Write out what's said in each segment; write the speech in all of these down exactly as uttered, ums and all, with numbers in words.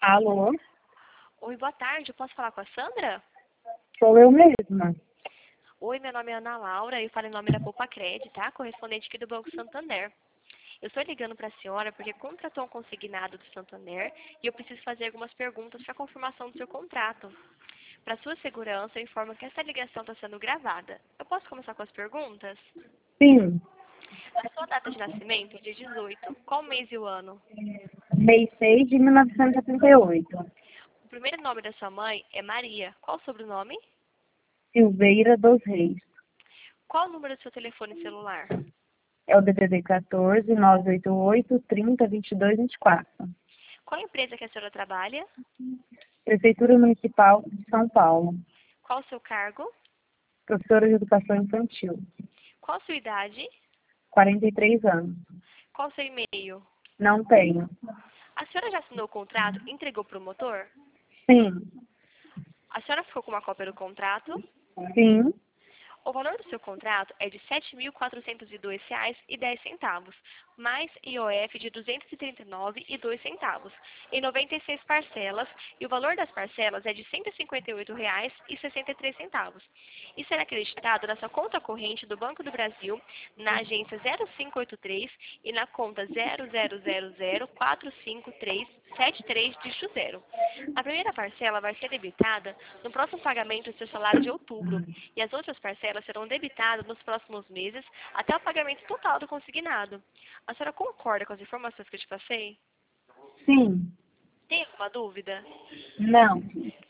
Alô, Oi, boa tarde. Eu posso falar com a Sandra? sou eu mesma. Oi, meu nome é Ana Laura e eu falo em nome da Poupa Cred, tá? Correspondente aqui do Banco Santander. Eu estou ligando para a senhora porque contratou um consignado do Santander e eu preciso fazer algumas perguntas para confirmação do seu contrato. Para sua segurança, eu informo que essa ligação está sendo gravada. Eu posso começar com as perguntas? Sim, A sua data de nascimento é dia dezoito. Qual mês e o ano? mês seis de mil novecentos e setenta e oito. O primeiro nome da sua mãe é Maria. Qual o sobrenome? Silveira dos Reis. Qual o número do seu telefone celular? É o D D D quatorze, nove oito oito, trinta, vinte e dois, vinte e quatro. Qual a empresa que a senhora trabalha? Prefeitura Municipal de São Paulo. Qual o seu cargo? Professora de Educação Infantil. Qual a sua idade? quarenta e três anos. Qual o seu e-mail? Não tenho. A senhora já assinou o contrato e entregou para o motor? Sim, A senhora ficou com uma cópia do contrato? sim, O valor do seu contrato é de sete mil quatrocentos e dois reais e dez centavos, mais I O F de duzentos e trinta e nove reais e dois centavos, em noventa e seis parcelas, e o valor das parcelas é de cento e cinquenta e oito reais e sessenta e três centavos. E será acreditado na sua conta corrente do Banco do Brasil, na agência zero cinco oito três e na conta zero zero zero zero quatro cinco três sete três dígito zero. A primeira parcela vai ser debitada no próximo pagamento do seu salário de outubro, e as outras parcelas serão debitadas nos próximos meses até o pagamento total do consignado. A senhora concorda com as informações que eu te passei? sim, Tem alguma dúvida? não,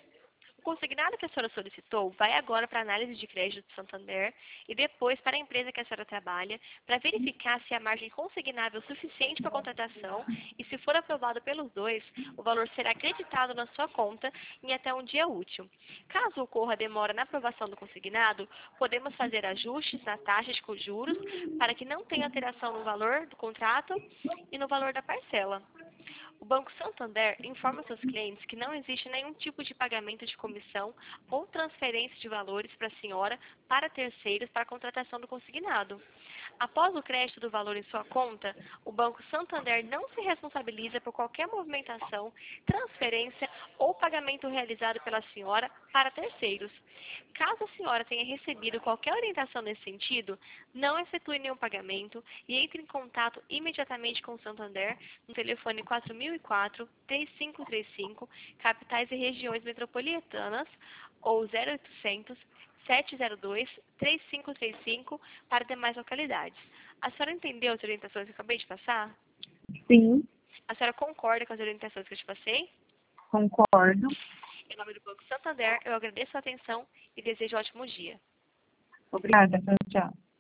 O consignado que a senhora solicitou vai agora para a análise de crédito do Santander e depois para a empresa que a senhora trabalha para verificar se a margem consignável é suficiente para a contratação e, se for aprovado pelos dois, o valor será acreditado na sua conta em até um dia útil. Caso ocorra demora na aprovação do consignado, podemos fazer ajustes na taxa de juros para que não tenha alteração no valor do contrato e no valor da parcela. O Banco Santander informa seus clientes que não existe nenhum tipo de pagamento de comissão ou transferência de valores para a senhora para terceiros para a contratação do consignado. Após o crédito do valor em sua conta, o Banco Santander não se responsabiliza por qualquer movimentação, transferência ou pagamento realizado pela senhora para terceiros. Caso a senhora tenha recebido qualquer orientação nesse sentido, não efetue nenhum pagamento e entre em contato imediatamente com o Santander no telefone quatro mil e quatro, três cinco três cinco, capitais e regiões metropolitanas, ou zero oitocentos, sete zero dois, três cinco três cinco para demais localidades. A senhora entendeu as orientações que eu acabei de passar? sim, A senhora concorda com as orientações que eu te passei? concordo. Em nome do Banco Santander, eu agradeço a atenção e desejo um ótimo dia. Obrigada, tchau, tchau.